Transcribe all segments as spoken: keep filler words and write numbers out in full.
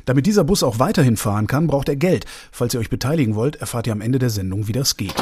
Damit dieser Bus auch weiterhin fahren kann, braucht er Geld. Falls ihr euch beteiligen wollt, erfahrt ihr am Ende der Sendung, wie das geht.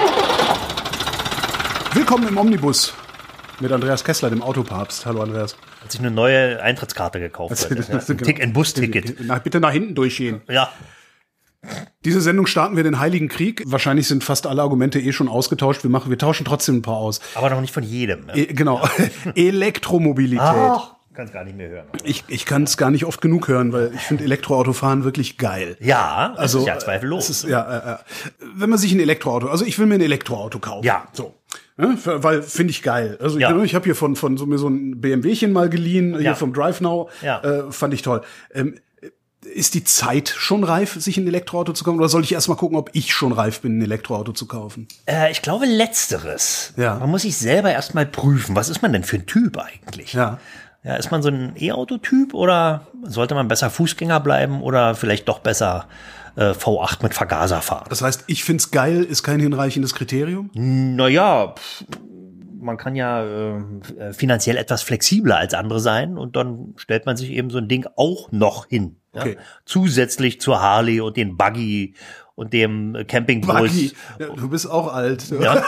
Willkommen im Omnibus mit Andreas Kessler, dem Autopapst. Hallo Andreas. Hat sich eine neue Eintrittskarte gekauft. Also, heute, das, ja. Ein, Tick, ein Busticket. Na, bitte nach hinten durchgehen. Ja. Diese Sendung starten wir den Heiligen Krieg. Wahrscheinlich sind fast alle Argumente eh schon ausgetauscht. Wir machen, wir tauschen trotzdem ein paar aus. Aber noch nicht von jedem. Ne? E- genau. Ja. Elektromobilität. Ach, kann es gar nicht mehr hören. Ich, ich kann es gar nicht oft genug hören, weil ich finde Elektroautofahren wirklich geil. Ja, das also, ist ja zweifellos. Es ist, ja, äh, äh, wenn man sich ein Elektroauto, also ich will mir ein Elektroauto kaufen. Ja. So. Ja, für, weil finde ich geil. Also ja. ich, ich habe hier von von so mir so ein BMWchen mal geliehen, hier ja. vom DriveNow. Ja. Äh, fand ich toll. Ähm, Ist die Zeit schon reif, sich ein Elektroauto zu kaufen? Oder soll ich erst mal gucken, ob ich schon reif bin, ein Elektroauto zu kaufen? Äh, ich glaube, letzteres. Ja. Man muss sich selber erst mal prüfen. Was ist man denn für ein Typ eigentlich? Ja. Ja, ist man so ein E-Auto-Typ oder sollte man besser Fußgänger bleiben oder vielleicht doch besser äh, V acht mit Vergaser fahren? Das heißt, ich find's geil, ist kein hinreichendes Kriterium? Naja, pff, man kann ja äh, finanziell etwas flexibler als andere sein und dann stellt man sich eben so ein Ding auch noch hin. Ja? Okay. Zusätzlich zur Harley und den Buggy und dem Campingbus. Buggy. Ja, du bist auch alt. Ja.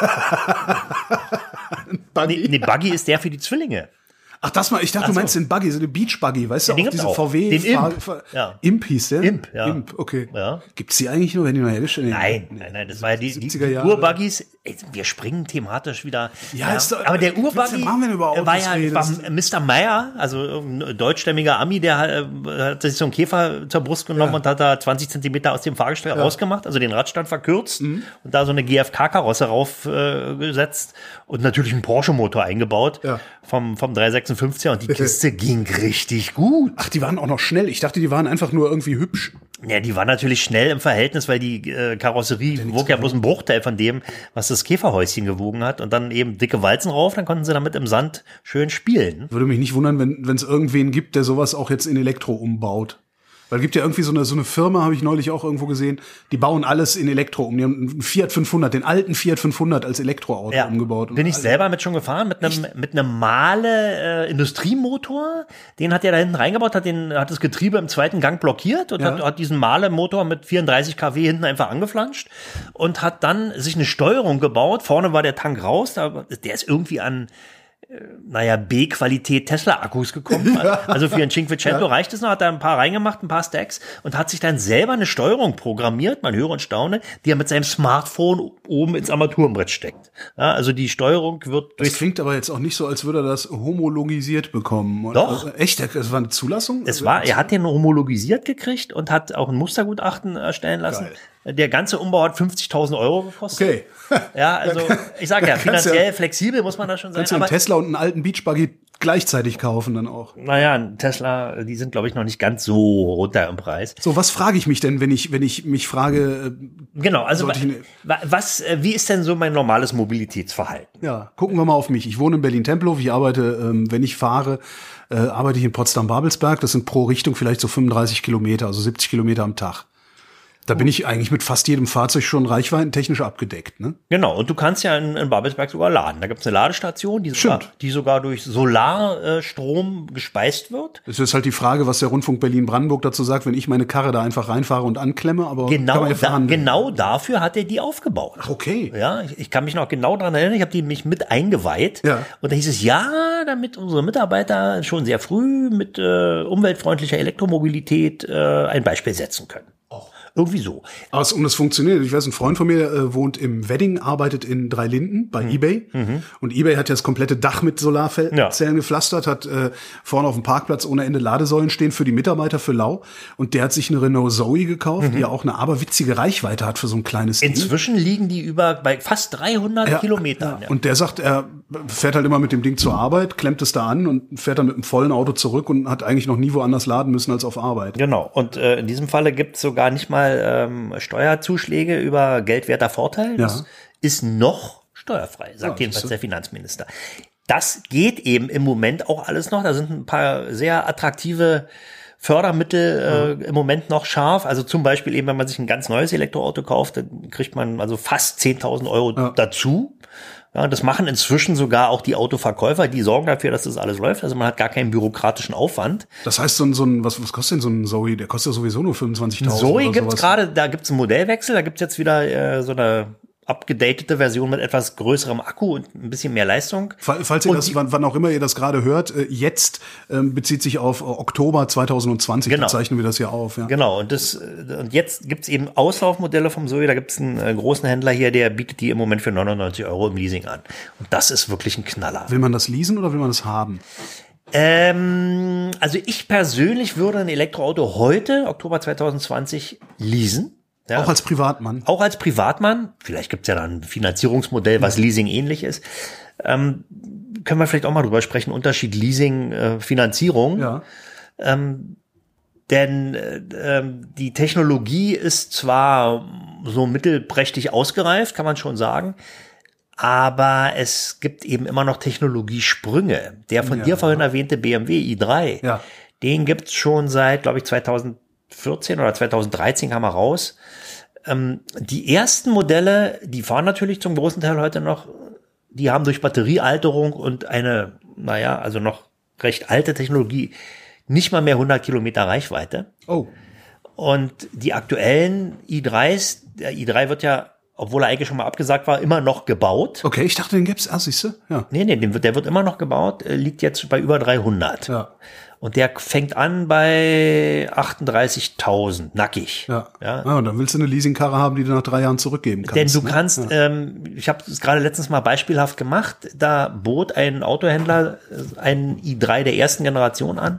Buggy. Nee, nee, Buggy ist der für die Zwillinge. Ach, das mal, ich dachte, Ach du so. meinst den Buggy, so den Beach Buggy, weißt du, Den auch gibt's diese auch. V W. Den Imp. Fahr- Fahr- Ja. Imp hieß der? Imp, ja. Imp, okay. Ja. Gibt's die eigentlich nur, wenn die noch hergestellt werden? Nein, nein, nein, das war ja die, die, siebziger die Jahre. Urbuggies. Ey, wir springen thematisch wieder. Ja, ist doch- aber der was Urbuggy machen wir denn über Autos war ja redest? war Mister Meyer, also ein deutschstämmiger Ami, der äh, hat sich so einen Käfer zur Brust genommen Ja. und hat da zwanzig Zentimeter aus dem Fahrgestell rausgemacht, also den Radstand verkürzt Mhm. und da so eine G F K-Karosse raufgesetzt äh, gesetzt und natürlich einen Porsche-Motor eingebaut Ja. vom, vom drei sechsundfünfziger und die Kiste ging richtig gut. Ach, die waren auch noch schnell. Ich dachte, die waren einfach nur irgendwie hübsch. Ja, die war natürlich schnell im Verhältnis, weil die äh, Karosserie wog ja bloß ein Bruchteil von dem, was das Käferhäuschen gewogen hat. Und dann eben dicke Walzen rauf, dann konnten sie damit im Sand schön spielen. Würde mich nicht wundern, wenn es irgendwen gibt, der sowas auch jetzt in Elektro umbaut. Weil es gibt ja irgendwie so eine, so eine Firma, habe ich neulich auch irgendwo gesehen, die bauen alles in Elektro um. Die haben einen Fiat fünfhundert, den alten Fiat fünfhundert als Elektroauto Ja, umgebaut. bin ich also, selber mit schon gefahren, mit einem mit einem Mahle äh, Industriemotor. Den hat er da hinten reingebaut, hat den hat das Getriebe im zweiten Gang blockiert und Ja. hat, hat diesen Mahle-Motor mit vierunddreißig Kilowatt hinten einfach angeflanscht und hat dann sich eine Steuerung gebaut. Vorne war der Tank raus, da, der ist irgendwie an naja, B-Qualität Tesla-Akkus gekommen. Also für ein Cinquecento Ja. reicht es noch, hat da ein paar reingemacht, ein paar Stacks und hat sich dann selber eine Steuerung programmiert, man höre und staune, die er mit seinem Smartphone oben ins Armaturenbrett steckt. Ja, also die Steuerung wird Das durch... klingt aber jetzt auch nicht so, als würde er das homologisiert bekommen. Doch. Also, echt? Das war eine Zulassung? Es war, er hat den homologisiert gekriegt und hat auch ein Mustergutachten erstellen lassen. Geil. Der ganze Umbau hat fünfzigtausend Euro gekostet. Okay. Ja, also ich sage ja, Kannst ja- finanziell flexibel muss man da schon sein. Kannst du einen Aber Tesla und einen alten Beachbuggy gleichzeitig kaufen dann auch? naja, ein Tesla, die sind glaube ich noch nicht ganz so runter im Preis. So, was frage ich mich denn, wenn ich, wenn ich mich frage, äh, Genau, also Sollte ich ne- wa- was, äh, wie ist denn so mein normales Mobilitätsverhalten? ja, gucken wir mal auf mich. Ich wohne in Berlin-Tempelhof, ich arbeite, ähm, wenn ich fahre, äh, arbeite ich in Potsdam-Babelsberg. Das sind pro Richtung vielleicht so fünfunddreißig Kilometer, also siebzig Kilometer am Tag. Da bin ich eigentlich mit fast jedem Fahrzeug schon reichweitentechnisch abgedeckt, ne? Genau, und du kannst ja in, in Babelsberg sogar laden. Da gibt es eine Ladestation, die sogar, Stimmt. die sogar durch Solarstrom gespeist wird. Es ist halt die Frage, was der Rundfunk Berlin-Brandenburg dazu sagt, wenn ich meine Karre da einfach reinfahre und anklemme, aber kann Genau, man ja da, verhandeln. genau dafür hat er die aufgebaut. Ach, okay. Ja, ich, ich kann mich noch genau daran erinnern, ich habe die mich mit eingeweiht. Ja. Und da hieß es, ja, damit unsere Mitarbeiter schon sehr früh mit äh, umweltfreundlicher Elektromobilität äh, ein Beispiel setzen können. Irgendwie so. Aber es, um das funktioniert, ich weiß, ein Freund von mir äh, wohnt im Wedding, arbeitet in Dreilinden bei eBay. Und eBay hat ja das komplette Dach mit Solarzellen Ja. gepflastert, hat äh, vorne auf dem Parkplatz ohne Ende Ladesäulen stehen für die Mitarbeiter, für Lau. Und der hat sich eine Renault Zoe gekauft, die ja auch eine aberwitzige Reichweite hat für so ein kleines Ding. Inzwischen liegen die über bei fast dreihundert Ja, Kilometern. ja. Und der sagt, er fährt halt immer mit dem Ding zur Arbeit, klemmt es da an und fährt dann mit einem vollen Auto zurück und hat eigentlich noch nie woanders laden müssen als auf Arbeit. Genau. Und äh, in diesem Falle gibt es sogar nicht mal ähm, Steuerzuschläge über geldwerter Vorteil. Das Ja. ist noch steuerfrei, sagt Ja, jedenfalls siehst du. der Finanzminister. Das geht eben im Moment auch alles noch. Da sind ein paar sehr attraktive Fördermittel äh, im Moment noch scharf. Also zum Beispiel eben, wenn man sich ein ganz neues Elektroauto kauft, dann kriegt man also fast zehntausend Euro ja. dazu. Ja, das machen inzwischen sogar auch die Autoverkäufer, die sorgen dafür, dass das alles läuft. Also man hat gar keinen bürokratischen Aufwand. Das heißt, so ein, so ein was, was kostet denn so ein Zoe? Der kostet ja sowieso nur fünfundzwanzigtausend. Zoe gibt's gerade, da gibt's einen Modellwechsel, da gibt's jetzt wieder äh, so eine abgedatete Version mit etwas größerem Akku und ein bisschen mehr Leistung. Falls ihr und das, wann, wann auch immer ihr das gerade hört, jetzt ähm, bezieht sich auf Oktober zweitausendzwanzig, genau. Da zeichnen wir das ja auf. Ja. Genau, und das und jetzt gibt's eben Auslaufmodelle vom Zoe, da gibt's einen äh, großen Händler hier, der bietet die im Moment für neunundneunzig Euro im Leasing an. Und das ist wirklich ein Knaller. Will man das leasen oder will man das haben? Ähm, also ich persönlich würde ein Elektroauto heute, Oktober zweitausendzwanzig, leasen. Ja. Auch als Privatmann. Auch als Privatmann. Vielleicht gibt's ja dann ein Finanzierungsmodell, was Leasing ähnlich ist. Ähm, können wir vielleicht auch mal drüber sprechen, Unterschied Leasing, äh, Finanzierung. Ja. Ähm, denn äh, die Technologie ist zwar so mittelprächtig ausgereift, kann man schon sagen, aber es gibt eben immer noch Technologiesprünge. Der von ja. dir vorhin erwähnte B M W i drei, ja. den gibt's schon seit, glaube ich, zweitausendvierzehn oder zweitausenddreizehn kam er raus. Ähm, die ersten Modelle, die fahren natürlich zum großen Teil heute noch, die haben durch Batteriealterung und eine, naja, also noch recht alte Technologie nicht mal mehr hundert Kilometer Reichweite. Oh. Und die aktuellen i dreis, der i drei wird ja, obwohl er eigentlich schon mal abgesagt war, immer noch gebaut. Okay, ich dachte, den gibt's, ah, siehst du? Ja. Nee, nee, den wird, der wird immer noch gebaut, liegt jetzt bei über dreihundert. Ja. Und der fängt an bei achtunddreißigtausend, nackig. Ja. Ja. ja, und dann willst du eine Leasingkarre haben, die du nach drei Jahren zurückgeben kannst. Denn du ne? kannst, ja. ähm, ich habe es gerade letztens mal beispielhaft gemacht, da bot ein Autohändler einen i drei der ersten Generation an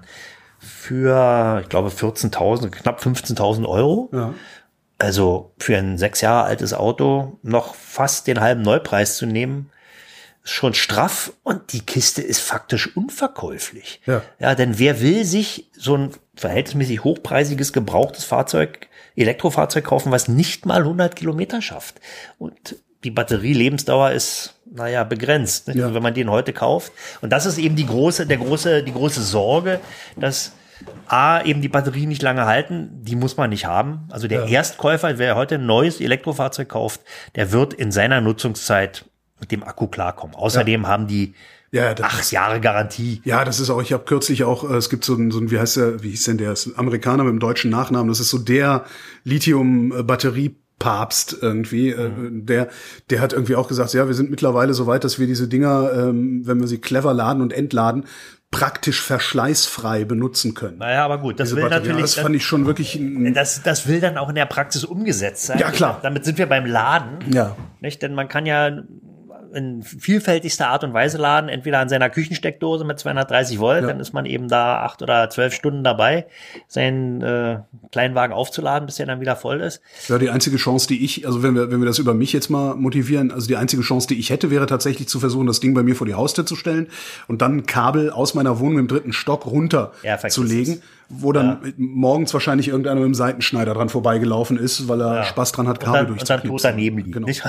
für, ich glaube, vierzehntausend, knapp fünfzehntausend Euro. Ja. Also für ein sechs Jahre altes Auto noch fast den halben Neupreis zu nehmen, schon straff, und die Kiste ist faktisch unverkäuflich. Ja. Ja, denn wer will sich so ein verhältnismäßig hochpreisiges gebrauchtes Fahrzeug, Elektrofahrzeug kaufen, was nicht mal hundert Kilometer schafft? Und die Batterielebensdauer ist, naja, begrenzt, ja. wenn man den heute kauft. Und das ist eben die große, der große, die große Sorge, dass A, eben die Batterien nicht lange halten, die muss man nicht haben. Also der ja. Erstkäufer, wer heute ein neues Elektrofahrzeug kauft, der wird in seiner Nutzungszeit mit dem Akku klarkommen. Außerdem ja. haben die ja, acht ist, Jahre Garantie. Ja, das ist auch, ich habe kürzlich auch, es gibt so ein, so ein, wie heißt der, wie hieß denn der, ist ein Amerikaner mit dem deutschen Nachnamen, das ist so der Lithium-Batterie-Papst irgendwie, mhm. der, der hat irgendwie auch gesagt, ja, wir sind mittlerweile so weit, dass wir diese Dinger, ähm, wenn wir sie clever laden und entladen, praktisch verschleißfrei benutzen können. Naja, aber gut, das will Batterie. natürlich. Das fand ich schon wirklich. Ein das, das will dann auch in der Praxis umgesetzt sein. Ja, klar. Damit sind wir beim Laden. Ja. Nicht? Denn man kann ja in vielfältigster Art und Weise laden, entweder an seiner Küchensteckdose mit zweihundertdreißig Volt, ja. dann ist man eben da acht oder zwölf Stunden dabei, seinen äh, Kleinwagen aufzuladen, bis der dann wieder voll ist. Ja, die einzige Chance, die ich, also wenn wir wenn wir das über mich jetzt mal motivieren, also die einzige Chance, die ich hätte, wäre tatsächlich zu versuchen, das Ding bei mir vor die Haustür zu stellen und dann ein Kabel aus meiner Wohnung im dritten Stock runter ja, zu legen, wo dann ja. morgens wahrscheinlich irgendeiner mit dem Seitenschneider dran vorbeigelaufen ist, weil er ja. Spaß dran hat, Kabel durchzuknipsen. Und dann tot daneben liegen. Genau.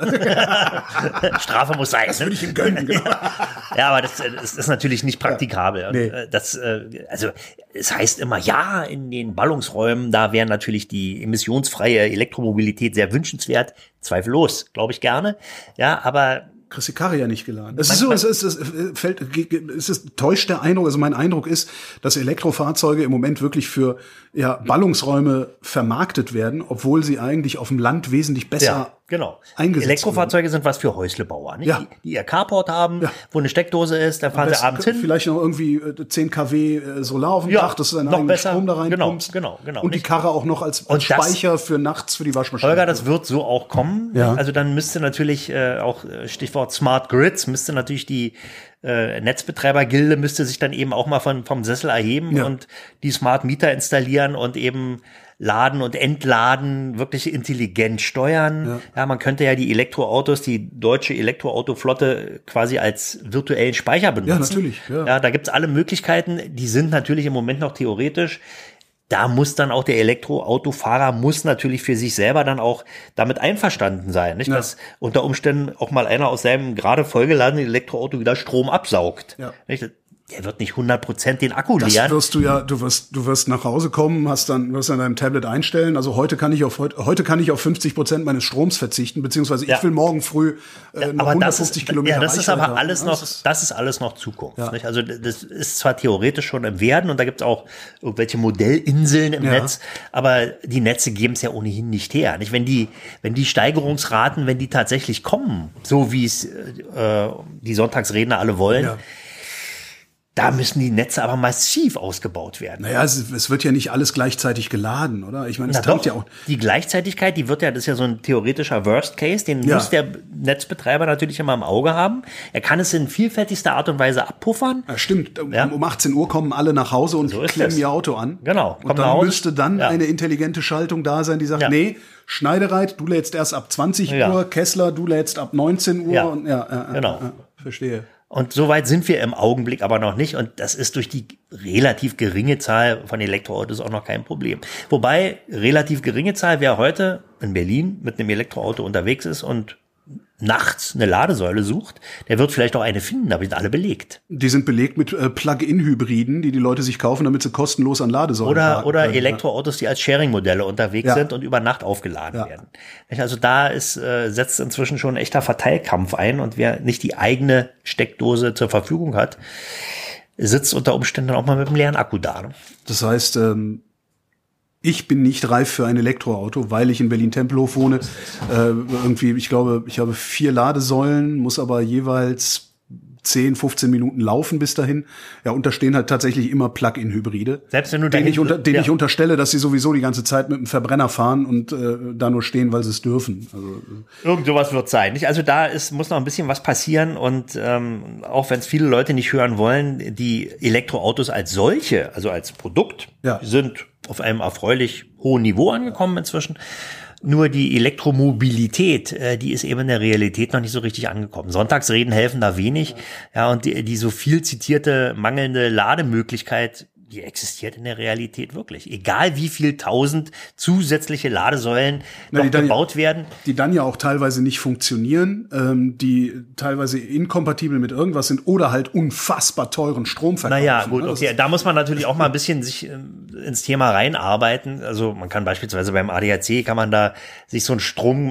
Strafe muss sein. Das würde ich ihm gönnen, genau. Ja, aber das, das ist natürlich nicht praktikabel. Ja. Nee. Das, also, es heißt immer, ja, in den Ballungsräumen, da wäre natürlich die emissionsfreie Elektromobilität sehr wünschenswert. Zweifellos, glaube ich gerne. Ja, aber kriegst die Karre ja nicht geladen. Es ist so, es ist, es fällt, es ist, täuscht der Eindruck, also mein Eindruck ist, dass Elektrofahrzeuge im Moment wirklich für, ja, Ballungsräume vermarktet werden, obwohl sie eigentlich auf dem Land wesentlich besser ja, genau. eingesetzt Elektrofahrzeuge werden. sind was für Häuslebauer, nicht? Ja. Die, die ihr Carport haben, ja. wo eine Steckdose ist, dann fahren sie abends hin. Vielleicht noch irgendwie zehn Kilowatt Solar auf dem ja, Dach, dass du deinen eigenen besser. Strom da reinkommst. Genau, genau, genau. Und die Karre auch noch als, als Speicher das, für nachts für die Waschmaschine. Holger, das wird so auch kommen. Ja. Also dann müsste natürlich äh, auch Stichwort Smart Grids, müsste natürlich die äh, Netzbetreibergilde müsste sich dann eben auch mal von, vom Sessel erheben ja. und die Smart Meter installieren und eben Laden und Entladen wirklich intelligent steuern. Ja. ja, man könnte ja die Elektroautos, die deutsche Elektroautoflotte quasi als virtuellen Speicher benutzen. Ja, natürlich. Ja, ja da gibt's alle Möglichkeiten. Die sind natürlich im Moment noch theoretisch. Da muss dann auch der Elektroautofahrer muss natürlich für sich selber dann auch damit einverstanden sein, nicht? Ja. Dass unter Umständen auch mal einer aus seinem gerade vollgeladenen Elektroauto wieder Strom absaugt. Ja. Nicht? der wird nicht hundert Prozent den Akku Das leeren. wirst du ja, du wirst, du wirst nach Hause kommen, hast dann, wirst an deinem Tablet einstellen. Also heute kann ich auf, heute, heute kann ich auf fünfzig Prozent meines Stroms verzichten, beziehungsweise ich Ja. will morgen früh äh, Ja, noch aber das hundertfünfzig ist, Kilometer ja, das ist aber Reichweite alles haben. noch, Das ist- das ist alles noch Zukunft. Ja. Nicht? Also das ist zwar theoretisch schon im Werden und da gibt es auch irgendwelche Modellinseln im Ja. Netz, aber die Netze geben es ja ohnehin nicht her. Nicht? Wenn die, wenn die Steigerungsraten, wenn die tatsächlich kommen, so wie es äh, die Sonntagsredner alle wollen, Ja. da müssen die Netze aber massiv ausgebaut werden. Naja, es, es wird ja nicht alles gleichzeitig geladen, oder? Ich meine, es Na tankt doch, ja auch. die Gleichzeitigkeit, die wird ja, das ist ja so ein theoretischer Worst Case, den Ja. muss der Netzbetreiber natürlich immer im Auge haben. Er kann es in vielfältigster Art und Weise abpuffern. Ja, stimmt. Um, Ja. um achtzehn Uhr kommen alle nach Hause und So ist klemmen es. ihr Auto an. Genau, kommen Und nach dann Hause. müsste dann Ja. eine intelligente Schaltung da sein, die sagt, Ja. nee, Schneidereit, du lädst erst ab zwanzig Ja. Uhr, Kessler, du lädst ab neunzehn Uhr. Ja. Und, ja, ja, Genau. Ja, ja, verstehe. Und so weit sind wir im Augenblick aber noch nicht. Und das ist durch die relativ geringe Zahl von Elektroautos auch noch kein Problem. Wobei relativ geringe Zahl, wer heute in Berlin mit einem Elektroauto unterwegs ist und nachts eine Ladesäule sucht, der wird vielleicht auch eine finden, aber die sind alle belegt. Die sind belegt mit äh, Plug-in-Hybriden, die die Leute sich kaufen, damit sie kostenlos an Ladesäulen Oder, parken oder können. Elektroautos, die als Sharing-Modelle unterwegs Ja. sind und über Nacht aufgeladen Ja. werden. Also da ist, äh, setzt inzwischen schon ein echter Verteilkampf ein und wer nicht die eigene Steckdose zur Verfügung hat, sitzt unter Umständen auch mal mit einem leeren Akku da. Ne? Das heißt, ähm, ich bin nicht reif für ein Elektroauto, weil ich in Berlin-Tempelhof wohne. Äh, irgendwie, ich glaube, ich habe vier Ladesäulen, muss aber jeweils zehn, fünfzehn Minuten laufen bis dahin. Ja, und da stehen halt tatsächlich immer Plug-in-Hybride. Selbst wenn du Den, dahin- ich, unter, den ja. ich unterstelle, dass sie sowieso die ganze Zeit mit dem Verbrenner fahren und äh, da nur stehen, weil sie es dürfen. Also, äh, Irgend sowas wird sein. Nicht? Also da ist, muss noch ein bisschen was passieren und ähm, auch wenn es viele Leute nicht hören wollen, die Elektroautos als solche, also als Produkt, Ja. sind auf einem erfreulich hohen Niveau angekommen inzwischen. Nur die Elektromobilität, äh, die ist eben in der Realität noch nicht so richtig angekommen. Sonntagsreden helfen da wenig. Ja, und die, die so viel zitierte mangelnde Lademöglichkeit, die existiert in der Realität wirklich. Egal wie viel tausend zusätzliche Ladesäulen Na, noch die dann- gebaut werden. die dann ja auch teilweise nicht funktionieren, ähm, die teilweise inkompatibel mit irgendwas sind oder halt unfassbar teuren Strom verkaufen. Naja, gut, ne? Das okay. Da muss man natürlich auch mal ein bisschen sich ähm, ins Thema reinarbeiten. Also man kann beispielsweise beim A D A C kann man da sich so ein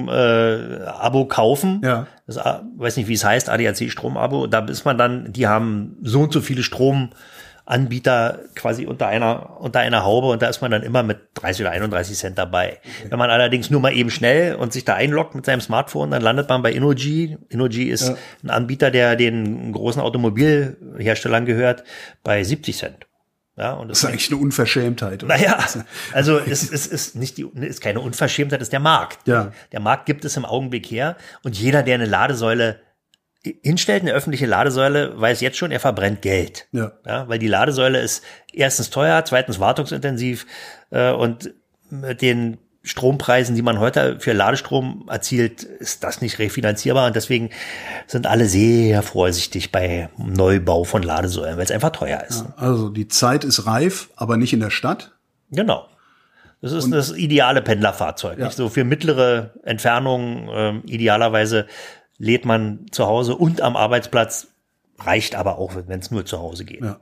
Strom-Abo kaufen. Ja. Das, äh, weiß nicht, wie es heißt, A D A C Strom-Abo. Da ist man dann, die haben so und so viele Stromanbieter quasi unter einer, unter einer Haube und da ist man dann immer mit dreißig oder einunddreißig Cent dabei. Okay. Wenn man allerdings nur mal eben schnell und sich da einloggt mit seinem Smartphone, dann landet man bei Innogy. Innogy ist Ja. ein Anbieter, der den großen Automobilherstellern gehört, bei siebzig Cent. Ja, und Das ist eigentlich eine Unverschämtheit. Oder? naja, also es, es ist nicht die, ist keine Unverschämtheit, es ist der Markt. Ja. Der Markt gibt es im Augenblick her und jeder, der eine Ladesäule hinstellt, eine öffentliche Ladesäule, weiß jetzt schon, er verbrennt Geld. Ja. Ja, weil die Ladesäule ist erstens teuer, zweitens wartungsintensiv äh, und mit den Strompreisen, die man heute für Ladestrom erzielt, ist das nicht refinanzierbar und deswegen sind alle sehr vorsichtig bei Neubau von Ladesäulen, weil es einfach teuer ist. Ja, also die Zeit ist reif, aber nicht in der Stadt. Genau. Das ist das ideale Pendlerfahrzeug. Ja. Nicht? So für mittlere Entfernungen ähm, idealerweise lädt man zu Hause und am Arbeitsplatz, reicht aber auch, wenn es nur zu Hause geht. Ja.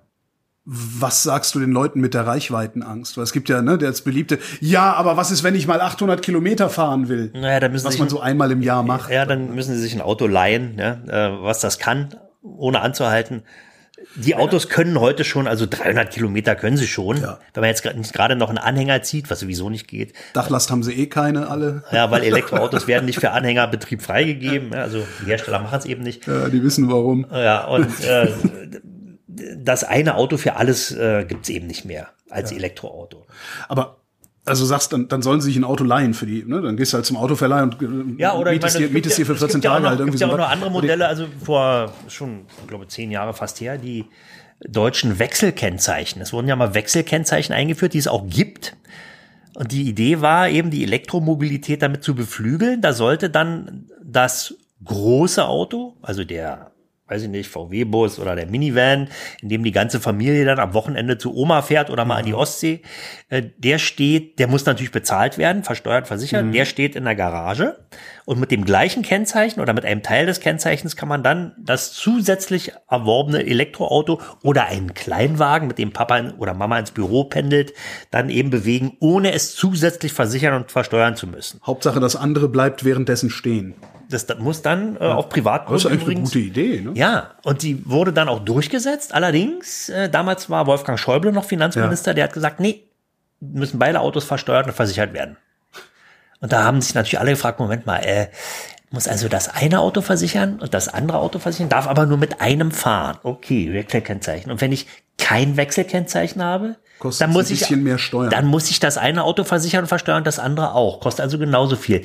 Was sagst du den Leuten mit der Reichweitenangst? Weil es gibt ja, ne, das beliebte, ja, aber was ist, wenn ich mal achthundert Kilometer fahren will? Naja, da müssen Was sich man so einmal im Jahr macht. Ja, dann müssen sie sich ein Auto leihen, ja, äh, was das kann, ohne anzuhalten. Die Autos können heute schon, also dreihundert Kilometer können sie schon. Ja. Wenn man jetzt gra- nicht gerade noch einen Anhänger zieht, was sowieso nicht geht. Dachlast haben sie eh keine alle. Ja, weil Elektroautos werden nicht für Anhängerbetrieb freigegeben. Ja, also die Hersteller machen es eben nicht. Ja, die wissen warum. Ja, und äh, das eine Auto für alles äh, gibt's eben nicht mehr als Ja. Elektroauto. Aber also sagst, dann, dann sollen sie sich ein Auto leihen für die, ne? Dann gehst du halt zum Autoverleih und äh, Ja, oder ich mietest, meine, dir, mietest dir für es vierzehn gibt ja auch Tage noch, halt irgendwie gibt's ja so auch noch was. andere Modelle, also vor schon, ich glaube, zehn Jahre fast her, die deutschen Wechselkennzeichen. Es wurden ja mal Wechselkennzeichen eingeführt, die es auch gibt. Und die Idee war eben, die Elektromobilität damit zu beflügeln. Da sollte dann das große Auto, also der weiß ich nicht, V W-Bus oder der Minivan, in dem die ganze Familie dann am Wochenende zu Oma fährt oder mal an die Ostsee, äh, der steht, der muss natürlich bezahlt werden, versteuert, versichert, mhm. der steht in der Garage und mit dem gleichen Kennzeichen oder mit einem Teil des Kennzeichens kann man dann das zusätzlich erworbene Elektroauto oder einen Kleinwagen, mit dem Papa oder Mama ins Büro pendelt, dann eben bewegen, ohne es zusätzlich versichern und versteuern zu müssen. Hauptsache, das andere bleibt währenddessen stehen. Das muss dann äh, auf Privatgrund Das ist eigentlich übrigens. eine gute Idee, ne? Ja, und die wurde dann auch durchgesetzt. Allerdings, äh, damals war Wolfgang Schäuble noch Finanzminister, ja. der hat gesagt, nee, müssen beide Autos versteuert und versichert werden. Und da haben sich natürlich alle gefragt, Moment mal, äh, muss also das eine Auto versichern und das andere Auto versichern, darf aber nur mit einem fahren. Okay, Wechselkennzeichen. Und wenn ich kein Wechselkennzeichen habe, kostet dann muss ein bisschen ich, mehr Steuern. Dann muss ich das eine Auto versichern und versteuern, das andere auch. Kostet also genauso viel.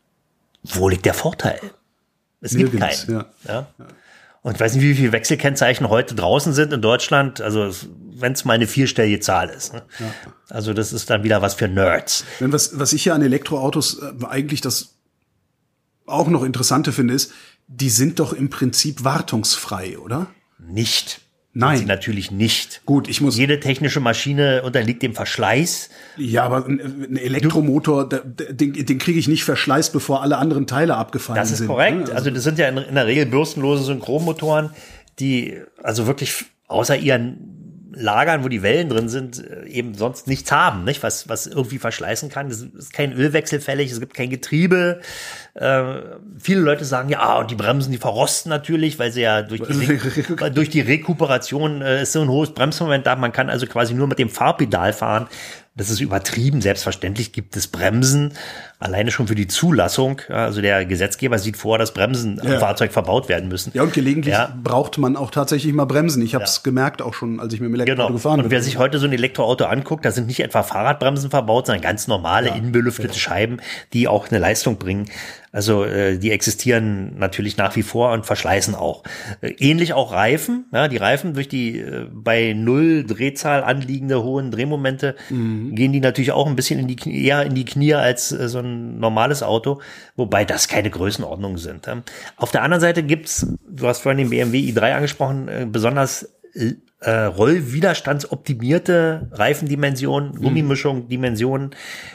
Wo liegt der Vorteil? Es Nirgends, gibt keinen. Ja. Ja? Und ich weiß nicht, wie viele Wechselkennzeichen heute draußen sind in Deutschland. Also wenn es mal eine vierstellige Zahl ist. Ne? Ja. Also das ist dann wieder was für Nerds. Wenn was, was ich ja an Elektroautos äh, eigentlich das auch noch Interessante finde, ist, die sind doch im Prinzip wartungsfrei, oder? Nicht. Nein. Sie natürlich nicht. Gut, ich muss. Jede technische Maschine unterliegt dem Verschleiß. Ja, aber ein Elektromotor, den, den kriege ich nicht verschleißt, bevor alle anderen Teile abgefallen sind. Das ist sind, korrekt. Ne? Also, also das sind ja in, in der Regel bürstenlose Synchronmotoren, die also wirklich außer ihren Lagern, wo die Wellen drin sind, eben sonst nichts haben, nicht? Was, was irgendwie verschleißen kann. Es ist kein Ölwechsel fällig, es gibt kein Getriebe. Äh, viele Leute sagen, ja, und die Bremsen, die verrosten natürlich, weil sie ja durch die, Re- durch die Rekuperation äh, ist so ein hohes Bremsmoment da. Man kann also quasi nur mit dem Fahrpedal fahren. Das ist übertrieben. Selbstverständlich gibt es Bremsen, alleine schon für die Zulassung. Also der Gesetzgeber sieht vor, dass Bremsen am ja. Fahrzeug verbaut werden müssen. Ja, und gelegentlich ja. braucht man auch tatsächlich mal Bremsen. Ich habe es ja. gemerkt auch schon, als ich mit dem Elektroauto genau. gefahren bin. Und wer sich heute so ein Elektroauto anguckt, da sind nicht etwa Fahrradbremsen verbaut, sondern ganz normale, ja. innenbelüftete ja. Scheiben, die auch eine Leistung bringen. Also äh, die existieren natürlich nach wie vor und verschleißen auch. Äh, ähnlich auch Reifen. Ja, die Reifen durch die äh, bei null Drehzahl anliegende hohen Drehmomente mhm. gehen die natürlich auch ein bisschen in die Knie, eher in die Knie als äh, so ein normales Auto, wobei das keine Größenordnungen sind. Ja. Auf der anderen Seite gibt's, du hast vorhin den B M W i drei angesprochen, äh, besonders äh, rollwiderstandsoptimierte Reifendimensionen, mhm. Gummimischung, Dimensionen,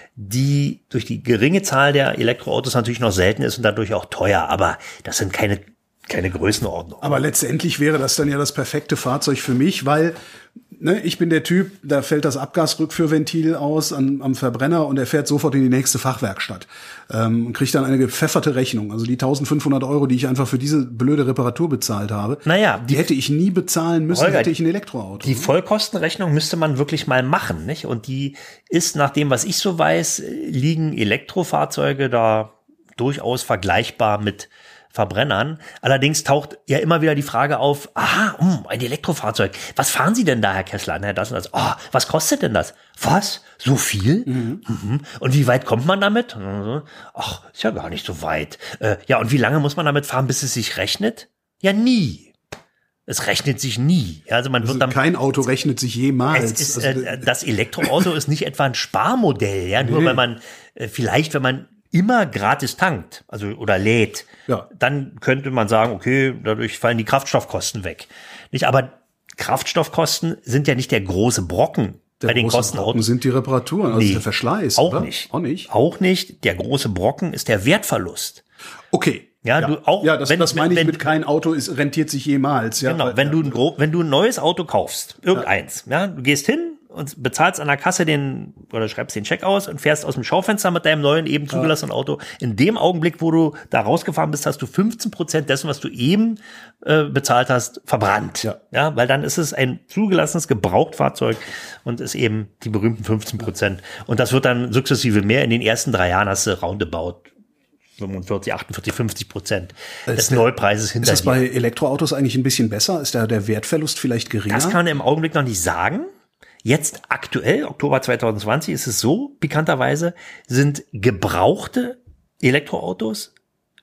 die durch die geringe Zahl der Elektroautos natürlich noch selten ist und dadurch auch teuer, aber das sind keine keine Größenordnung. Aber letztendlich wäre das dann ja das perfekte Fahrzeug für mich, weil ne, ich bin der Typ, da fällt das Abgasrückführventil aus am, am Verbrenner und er fährt sofort in die nächste Fachwerkstatt ähm, und kriegt dann eine gepfefferte Rechnung. Also die eintausendfünfhundert Euro, die ich einfach für diese blöde Reparatur bezahlt habe, naja, die hätte ich nie bezahlen müssen, Holger, hätte ich ein Elektroauto. Die Vollkostenrechnung müsste man wirklich mal machen, nicht? Und die ist, nach dem, was ich so weiß, liegen Elektrofahrzeuge da durchaus vergleichbar mit Verbrennern. Allerdings taucht ja immer wieder die Frage auf, aha, mh, ein Elektrofahrzeug. Was fahren Sie denn da, Herr Kessler? Na, das und das. Oh, was kostet denn das? Was? So viel? Mhm. Mhm. Und wie weit kommt man damit? Ach, ist ja gar nicht so weit. Äh, ja, und wie lange muss man damit fahren, bis es sich rechnet? Ja, nie. Es rechnet sich nie. Also man also wird dann, kein Auto rechnet sich jemals. Es ist, also, äh, das Elektroauto ist nicht etwa ein Sparmodell, ja, nur nee. wenn man äh, vielleicht, wenn man immer gratis tankt, also oder lädt, ja. dann könnte man sagen, okay, dadurch fallen die Kraftstoffkosten weg. Nicht, aber Kraftstoffkosten sind ja nicht der große Brocken der bei den große Kosten. Brocken sind die Reparaturen, also nee, der Verschleiß. Auch oder? nicht. Auch nicht. Auch nicht. Der große Brocken ist der Wertverlust. Okay. Ja, ja. du auch. Ja, das, wenn, das meine ich wenn, mit kein Auto ist, rentiert sich jemals. Ja, genau. weil, Wenn ja. du ein gro- wenn du ein neues Auto kaufst, irgendeins, ja, ja du gehst hin und bezahlst an der Kasse den, oder schreibst den Scheck aus und fährst aus dem Schaufenster mit deinem neuen, eben zugelassenen Auto. In dem Augenblick, wo du da rausgefahren bist, hast du fünfzehn Prozent dessen, was du eben äh, bezahlt hast, verbrannt. Ja. ja, weil dann ist es ein zugelassenes Gebrauchtfahrzeug und ist eben die berühmten fünfzehn Prozent. Und das wird dann sukzessive mehr. In den ersten drei Jahren hast du roundabout fünfundvierzig, achtundvierzig, fünfzig Prozent des der, Neupreises hinter dir. Ist das bei Elektroautos eigentlich ein bisschen besser? Ist da der Wertverlust vielleicht geringer? Das kann man im Augenblick noch nicht sagen. Jetzt aktuell, Oktober zwanzig zwanzig, ist es so, bekannterweise sind gebrauchte Elektroautos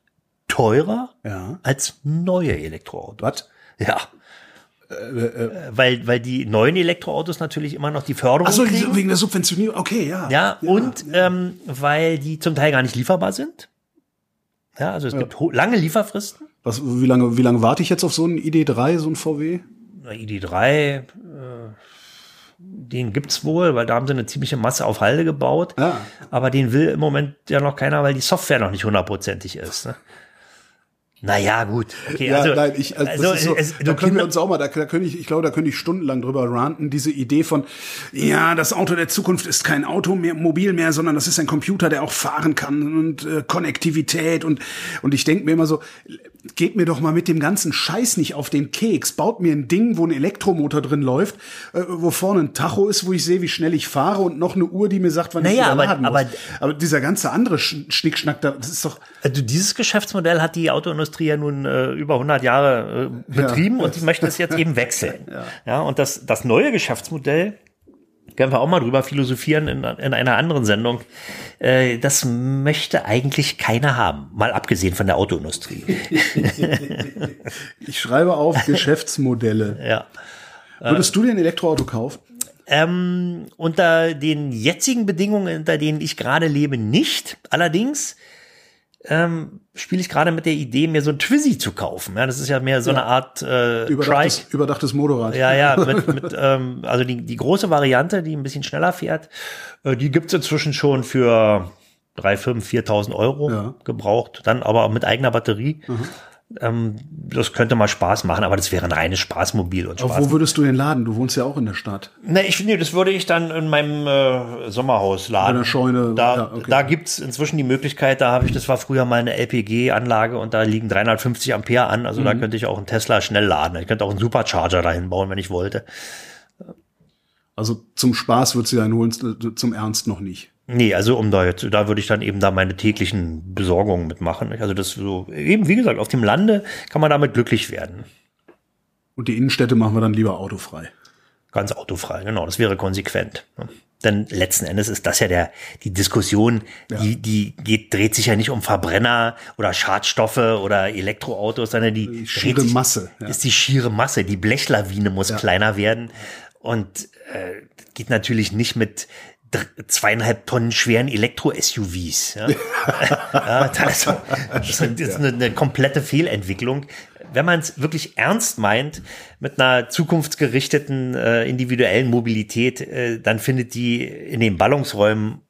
teurer ja. als neue Elektroautos. Was? Ja. Äh, äh, weil, weil die neuen Elektroautos natürlich immer noch die Förderung Ach so, kriegen. wegen der Subventionierung, okay, ja. Ja, ja und ja. Ähm, weil die zum Teil gar nicht lieferbar sind. Ja, also es ja. gibt ho- lange Lieferfristen. Was, wie lange, wie lange warte ich jetzt auf so einen I D drei, so einen V W? Na, I D drei, äh, den gibt's wohl, weil da haben sie eine ziemliche Masse auf Halde gebaut. Ja. Aber den will im Moment ja noch keiner, weil die Software noch nicht hundertprozentig ist. Ne? Naja, gut. Okay, ja, also, nein, ich, also, also, das ist so, es, da können wir uns auch mal, da, da könnte ich, ich glaube, da könnte ich stundenlang drüber ranten, diese Idee von, ja, das Auto der Zukunft ist kein Auto mehr, mobil mehr, sondern das ist ein Computer, der auch fahren kann und äh, Konnektivität und, und ich denke mir immer so, geht mir doch mal mit dem ganzen Scheiß nicht auf den Keks, baut mir ein Ding, wo ein Elektromotor drin läuft, äh, wo vorne ein Tacho ist, wo ich sehe, wie schnell ich fahre und noch eine Uhr, die mir sagt, wann naja, ich wieder aber, laden muss. aber, aber dieser ganze andere Schnickschnack, das ist doch... Also dieses Geschäftsmodell hat die Autoindustrie ja nun äh, über hundert Jahre äh, betrieben ja. Und die möchten es jetzt eben wechseln. Ja, ja und das, das neue Geschäftsmodell, können wir auch mal drüber philosophieren in, in einer anderen Sendung, äh, das möchte eigentlich keiner haben, mal abgesehen von der Autoindustrie. Ich schreibe auf Geschäftsmodelle. Ja. Würdest du dir ein Elektroauto kaufen? Ähm, unter den jetzigen Bedingungen, unter denen ich gerade lebe, nicht. Allerdings ähm, spiele ich gerade mit der Idee, mir so ein Twizy zu kaufen. Ja, das ist ja mehr so ja. eine Art äh, überdachtes, Trike. Überdachtes Motorrad. Ja, ja, mit, mit ähm, also die, die große Variante, die ein bisschen schneller fährt, äh, die gibt's inzwischen schon für dreitausend, fünftausend, viertausend Euro ja. gebraucht, dann aber mit eigener Batterie. Mhm. Ähm, das könnte mal Spaß machen, aber das wäre ein reines Spaßmobil. Und Spaß. Aber wo würdest du den laden? Du wohnst ja auch in der Stadt. Ne, ich finde, das würde ich dann in meinem äh, Sommerhaus laden. In der Scheune. Da, ja, okay. da gibt's inzwischen die Möglichkeit, da habe ich, das war früher mal eine L P G-Anlage und da liegen dreihundertfünfzig Ampere an, also mhm. da könnte ich auch einen Tesla schnell laden. Ich könnte auch einen Supercharger dahin bauen, wenn ich wollte. Also zum Spaß würdest du den holen, zum Ernst noch nicht. Nee, also um da jetzt, da würde ich dann eben da meine täglichen Besorgungen mitmachen. Also das so, eben wie gesagt, auf dem Lande kann man damit glücklich werden. Und die Innenstädte machen wir dann lieber autofrei. Ganz autofrei, genau, das wäre konsequent. Denn letzten Endes ist das ja der, die Diskussion, ja. die, die geht, dreht sich ja nicht um Verbrenner oder Schadstoffe oder Elektroautos, sondern die, die schiere sich, Masse. Ja. Ist die schiere Masse. Die Blechlawine muss ja. kleiner werden. Und äh, geht natürlich nicht mit zweieinhalb Tonnen schweren Elektro-S U Vs. Ja? ja, das ist, das ist eine, eine komplette Fehlentwicklung. Wenn man es wirklich ernst meint mit einer zukunftsgerichteten äh, individuellen Mobilität, äh, dann findet die in den Ballungsräumen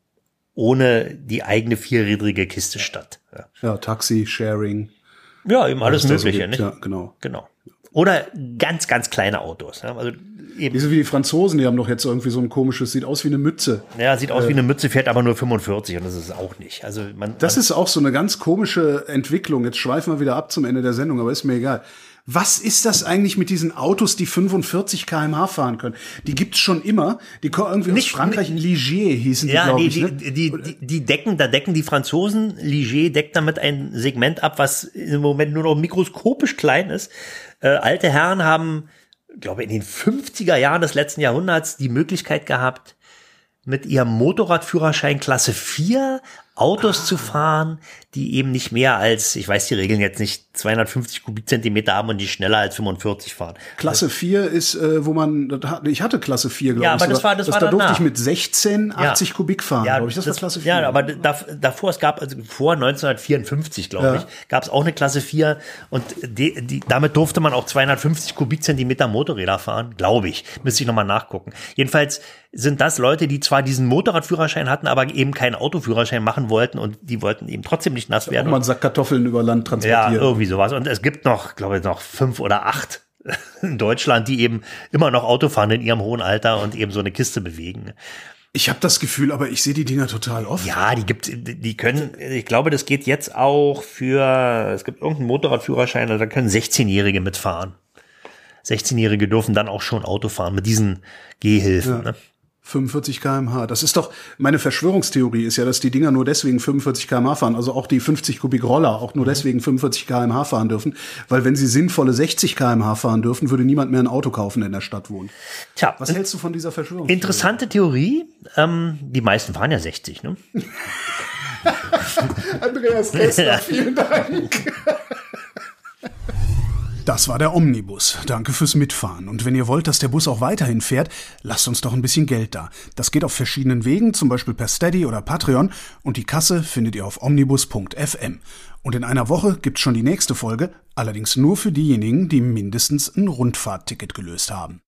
ohne die eigene vierrädrige Kiste statt. Ja, ja Taxi, Sharing. Ja, eben alles Mögliche. So nicht? Ja, genau. Genau. Oder ganz, ganz kleine Autos. Ja? Also eben. Wie so wie die Franzosen, die haben doch jetzt irgendwie so ein komisches, sieht aus wie eine Mütze. Ja, sieht aus äh, wie eine Mütze, fährt aber nur fünfundvierzig und das ist es auch nicht. Also man, das man, ist auch so eine ganz komische Entwicklung. Jetzt schweifen wir wieder ab zum Ende der Sendung, aber ist mir egal. Was ist das eigentlich mit diesen Autos, die fünfundvierzig Kilometer pro Stunde fahren können? Die gibt's schon immer. Die kommen irgendwie nicht, aus Frankreich, Ligier hießen die, ja, glaube die, ich. Die, ne? die, die, die decken, da decken die Franzosen, Ligier deckt damit ein Segment ab, was im Moment nur noch mikroskopisch klein ist. Äh, alte Herren haben, glaube ich, in den fünfziger Jahren des letzten Jahrhunderts die Möglichkeit gehabt, mit ihrem Motorradführerschein Klasse vier Autos ah. zu fahren, die eben nicht mehr als, ich weiß die Regeln jetzt nicht, zweihundertfünfzig Kubikzentimeter haben und die schneller als fünfundvierzig fahren. Klasse vier ist, äh, wo man, ich hatte Klasse vier, glaube ja, ich. Aber das war, das das, war da durfte danach. ich mit sechzehn achtzig ja. Kubik fahren, ja, glaube ich. Das, das war Klasse vier. Ja, aber da, davor, es gab, also vor neunzehnhundertvierundfünfzig, glaube ja. ich, gab es auch eine Klasse vier und die, die, damit durfte man auch zweihundertfünfzig Kubikzentimeter Motorräder fahren, glaube ich. Müsste ich nochmal nachgucken. Jedenfalls sind das Leute, die zwar diesen Motorradführerschein hatten, aber eben keinen Autoführerschein machen wollten und die wollten eben trotzdem nicht nass werden. Auch mal einen Sack Kartoffeln über Land transportieren. Ja, irgendwie sowas. Und es gibt noch, glaube ich, noch fünf oder acht in Deutschland, die eben immer noch Auto fahren in ihrem hohen Alter und eben so eine Kiste bewegen. Ich habe das Gefühl, aber ich sehe die Dinger total oft. Ja, die gibt, die können, ich glaube, das geht jetzt auch für, es gibt irgendeinen Motorradführerschein, da können sechzehnjährige mitfahren. sechzehnjährige dürfen dann auch schon Auto fahren mit diesen Gehhilfen, ja. ne? fünfundvierzig Kilometer pro Stunde. Das ist doch, meine Verschwörungstheorie ist ja, dass die Dinger nur deswegen fünfundvierzig Kilometer pro Stunde fahren, also auch die fünfzig Kubik Roller auch nur deswegen fünfundvierzig Kilometer pro Stunde fahren dürfen, weil wenn sie sinnvolle sechzig Kilometer pro Stunde fahren dürfen, würde niemand mehr ein Auto kaufen, der in der Stadt wohnt. Tja, was hältst du von dieser Verschwörungstheorie? Interessante Theorie. Ähm, die meisten fahren ja sechzig, ne? Andreas Kessler, vielen Dank. Das war der Omnibus. Danke fürs Mitfahren. Und wenn ihr wollt, dass der Bus auch weiterhin fährt, lasst uns doch ein bisschen Geld da. Das geht auf verschiedenen Wegen, zum Beispiel per Steady oder Patreon. Und die Kasse findet ihr auf omnibus punkt f m. Und in einer Woche gibt's schon die nächste Folge, allerdings nur für diejenigen, die mindestens ein Rundfahrtticket gelöst haben.